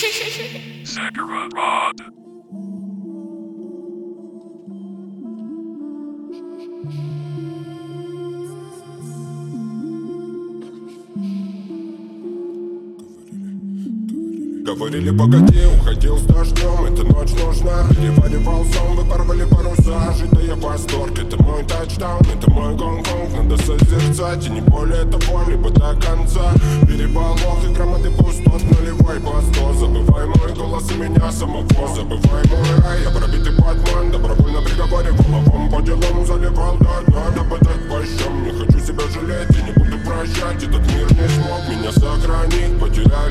Говорили, погоди, уходил с дождем, эта ночь нужна. Переваривал сон, вы порвали паруса. Жить да я в восторге, это мой тачдаун, это мой Гонконг. Надо созерцать, и не более того, либо до конца. Переполох и громады пустот, нулевой посто. Забывай мой голос и меня самого, забывай мой рай. Я пробитый Батман, добровольно приговоре головом по делам заливал до дна. Дабы дать по щам, не хочу себя жалеть и не буду прощать. Этот мир не смог меня сохранить, потерял